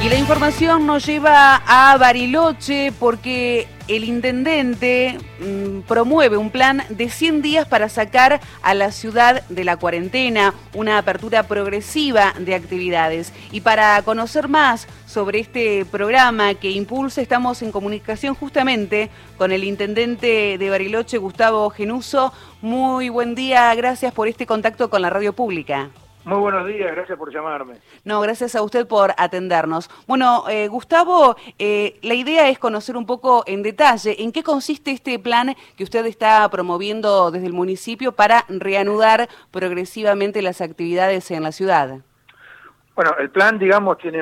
Y la información nos lleva a Bariloche porque el intendente promueve un plan de 100 días para sacar a la ciudad de la cuarentena, una apertura progresiva de actividades. Y para conocer más sobre este programa que impulsa, estamos en comunicación justamente con el intendente de Bariloche, Gustavo Genuso. Muy buen día, gracias por este contacto con la radio pública. Muy buenos días, gracias por llamarme. No, gracias a usted por atendernos. Bueno, Gustavo, la idea es conocer un poco en detalle en qué consiste este plan que usted está promoviendo desde el municipio para reanudar progresivamente las actividades en la ciudad. Bueno, el plan, digamos, tiene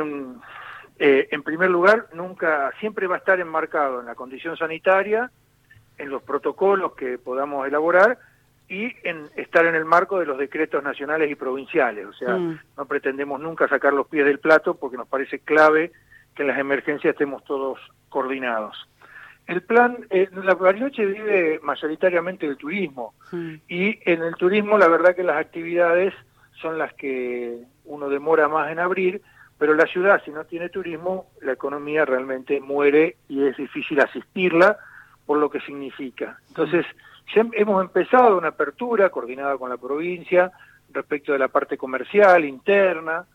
en primer lugar, siempre va a estar enmarcado en la condición sanitaria, en los protocolos que podamos elaborar, y en estar en el marco de los decretos nacionales y provinciales. O sea, no pretendemos nunca sacar los pies del plato porque nos parece clave que en las emergencias estemos todos coordinados. El plan, la Bariloche vive mayoritariamente del turismo, y en el turismo la verdad que las actividades son las que uno demora más en abrir, pero la ciudad, si no tiene turismo, la economía realmente muere y es difícil asistirla por lo que significa. Entonces, ya hemos empezado una apertura coordinada con la provincia respecto de la parte comercial, interna,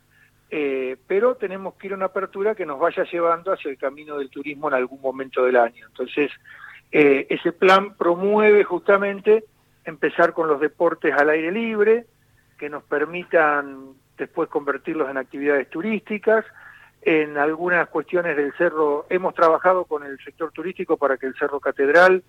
pero tenemos que ir a una apertura que nos vaya llevando hacia el camino del turismo en algún momento del año. Entonces, ese plan promueve justamente empezar con los deportes al aire libre, que nos permitan después convertirlos en actividades turísticas. En algunas cuestiones del cerro, hemos trabajado con el sector turístico para que el Cerro Catedral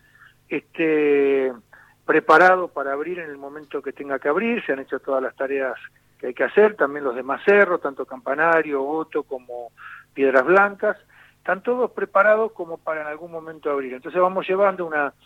esté preparado para abrir en el momento que tenga que abrir. Se han hecho todas las tareas que hay que hacer, también los demás cerros, tanto Campanario, Otto como Piedras Blancas, están todos preparados como para en algún momento abrir. Entonces vamos llevando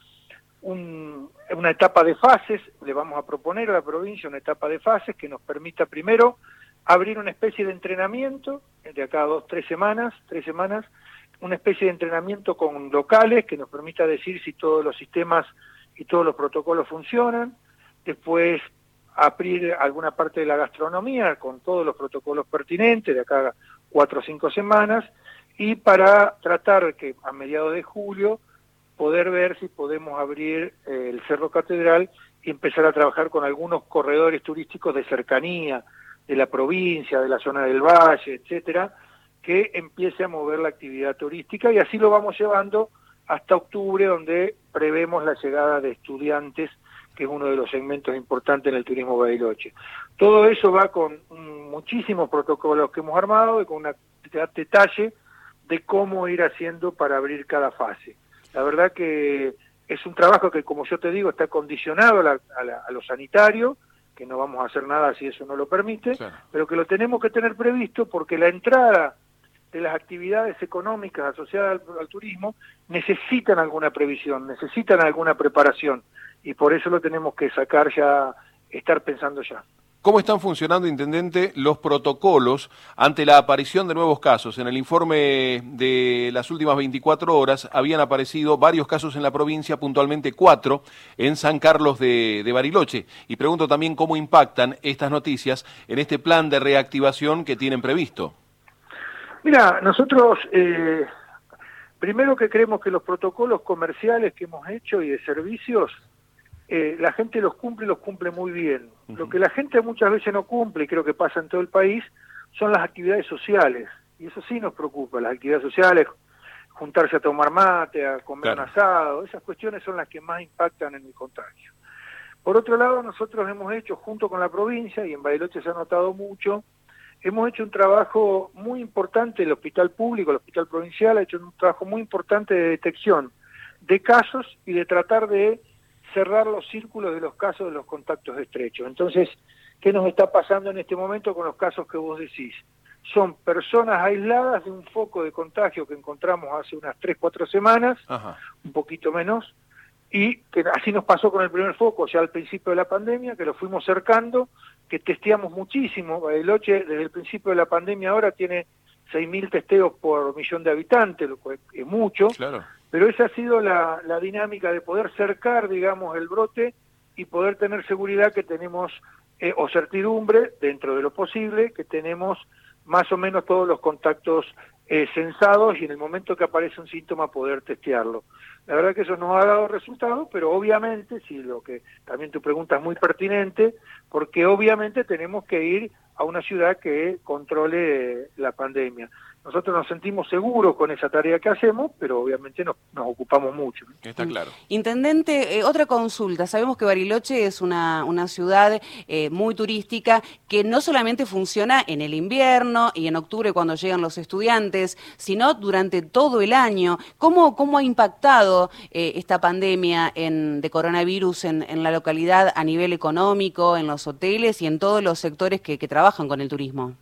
una etapa de fases, le vamos a proponer a la provincia una etapa de fases que nos permita primero abrir una especie de entrenamiento, de acá a 3 semanas, una especie de entrenamiento con locales que nos permita decir si todos los sistemas y todos los protocolos funcionan. Después abrir alguna parte de la gastronomía con todos los protocolos pertinentes de acá a 4 o 5 semanas, y para tratar que a mediados de julio poder ver si podemos abrir el Cerro Catedral y empezar a trabajar con algunos corredores turísticos de cercanía de la provincia, de la zona del valle, etcétera, que empiece a mover la actividad turística, y así lo vamos llevando hasta octubre, donde prevemos la llegada de estudiantes, que es uno de los segmentos importantes en el turismo Bariloche. Todo eso va con muchísimos protocolos que hemos armado y con un detalle de cómo ir haciendo para abrir cada fase. La verdad que es un trabajo que, como yo te digo, está condicionado a lo sanitario, que no vamos a hacer nada si eso no lo permite, claro, pero que lo tenemos que tener previsto porque la entrada de las actividades económicas asociadas al turismo necesitan alguna previsión, necesitan alguna preparación, y por eso lo tenemos que sacar ya, estar pensando ya. ¿Cómo están funcionando, intendente, los protocolos ante la aparición de nuevos casos? En el informe de las últimas 24 horas habían aparecido varios casos en la provincia, puntualmente 4 en San Carlos de Bariloche. Y pregunto también cómo impactan estas noticias en este plan de reactivación que tienen previsto. Mira, nosotros primero que creemos que los protocolos comerciales que hemos hecho y de servicios, la gente los cumple muy bien. Lo que la gente muchas veces no cumple, y creo que pasa en todo el país, son las actividades sociales, y eso sí nos preocupa, las actividades sociales, juntarse a tomar mate, a comer un asado, esas cuestiones son las que más impactan en el contagio. Por otro lado, nosotros hemos hecho, junto con la provincia, y en Bariloche se ha notado mucho, hemos hecho un trabajo muy importante, el hospital público, el hospital provincial ha hecho un trabajo muy importante de detección de casos y de tratar de cerrar los círculos de los casos de los contactos estrechos. Entonces, ¿qué nos está pasando en este momento con los casos que vos decís? Son personas aisladas de un foco de contagio que encontramos hace unas 3 o 4 semanas, un poquito menos, y que así nos pasó con el primer foco ya al principio de la pandemia, que lo fuimos cercando, que testeamos muchísimo. Bariloche desde el principio de la pandemia ahora tiene 6.000 testeos por millón de habitantes, lo cual es mucho. Claro. Pero esa ha sido la dinámica de poder cercar, digamos, el brote y poder tener seguridad que tenemos, o certidumbre, dentro de lo posible, que tenemos más o menos todos los contactos censados y en el momento que aparece un síntoma poder testearlo. La verdad que eso nos ha dado resultados, pero obviamente, sí, lo que también tu pregunta es muy pertinente, porque obviamente tenemos que ir a una ciudad que controle la pandemia. Nosotros nos sentimos seguros con esa tarea que hacemos, pero obviamente nos ocupamos mucho. Está claro. Intendente, otra consulta. Sabemos que Bariloche es una ciudad muy turística que no solamente funciona en el invierno y en octubre cuando llegan los estudiantes, sino durante todo el año. ¿Cómo ha impactado esta pandemia de coronavirus en la localidad a nivel económico, en los hoteles y en todos los sectores que trabajan con el turismo?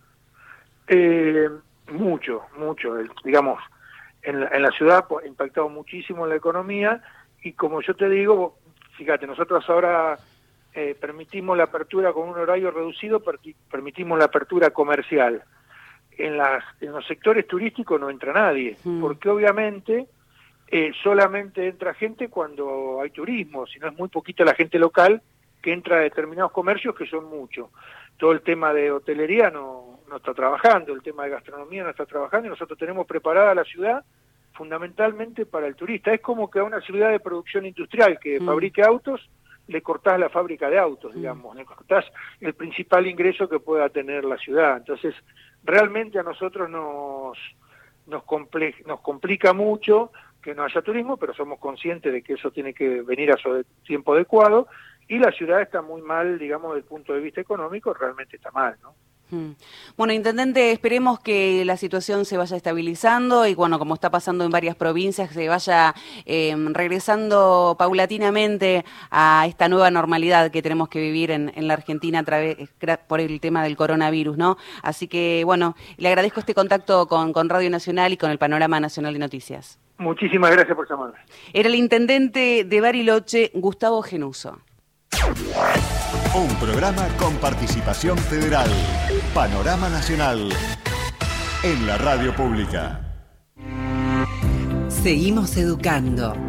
Mucho, digamos, en la ciudad ha impactado muchísimo en la economía y como yo te digo, fíjate, nosotros ahora permitimos la apertura con un horario reducido, permitimos la apertura comercial. En los sectores turísticos no entra nadie, porque obviamente solamente entra gente cuando hay turismo, si no es muy poquita la gente local que entra a determinados comercios que son muchos. Todo el tema de hotelería no está trabajando, el tema de gastronomía no está trabajando y nosotros tenemos preparada la ciudad fundamentalmente para el turista. Es como que a una ciudad de producción industrial que fabrique autos, le cortás la fábrica de autos, digamos, le cortás el principal ingreso que pueda tener la ciudad. Entonces, realmente a nosotros nos complica mucho que no haya turismo, pero somos conscientes de que eso tiene que venir a su tiempo adecuado y la ciudad está muy mal, digamos, desde el punto de vista económico, realmente está mal, ¿no? Bueno, intendente, esperemos que la situación se vaya estabilizando y, bueno, como está pasando en varias provincias, se vaya regresando paulatinamente a esta nueva normalidad que tenemos que vivir en la Argentina por el tema del coronavirus, ¿no? Así que, bueno, le agradezco este contacto con Radio Nacional y con el Panorama Nacional de Noticias. Muchísimas gracias por llamarme. Era el intendente de Bariloche, Gustavo Genuso. Un programa con participación federal. Panorama Nacional en la radio pública. Seguimos educando.